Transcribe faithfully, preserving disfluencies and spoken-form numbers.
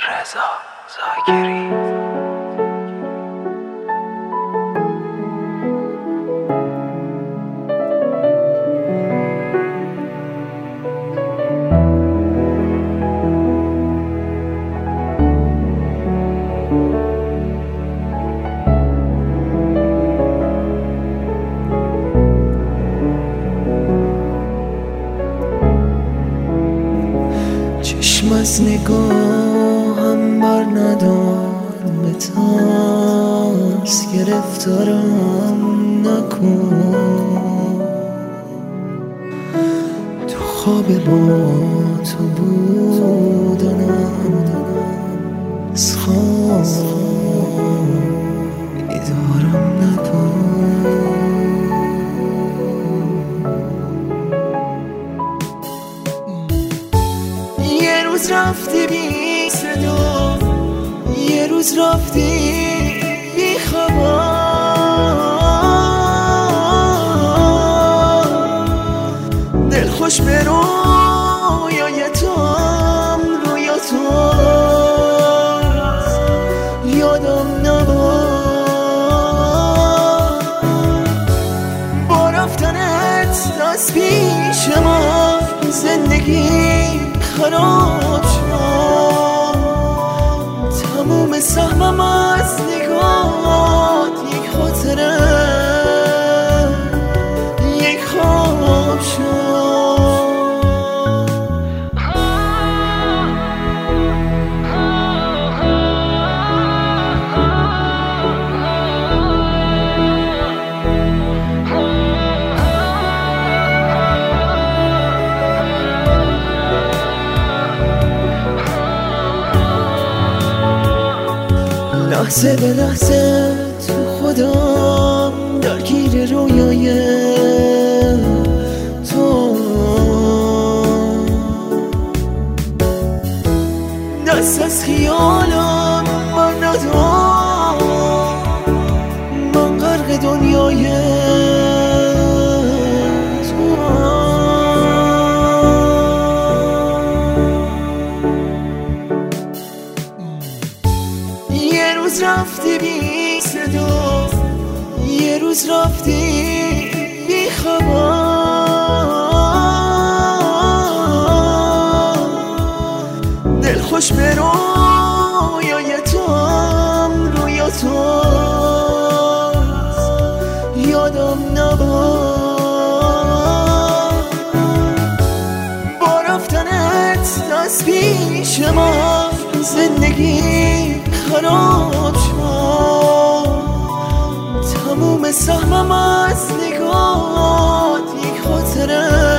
رضا زاکری. چشم از نگاهم بر ندار به ترس گرفتارم نکن. تو خواب با تو بودنم از خواب بیدارم نکن. یه روز رفتی بی صدا، یه روز رفتی بی خبر. دل خوش به رویای توام، رویا تو یادم نباد. با رفتنت دست پیش ما زندگی خراب شد. تموم سهمم از نگات یک خاطره، یک خواب شد. لحظه به لحظه تو خودم درگیر رویای تو. دست از خیالم من ندار، من غرق دنیای تو. یه روز رفتی بی صدا، یه روز رفتی بی خبر. دل خوش به رویای توام، رویا تو یادم نباد. با رفتنت دست پیش ما زندگی خراب شد. تموم سهمم از نگات یک خاطره،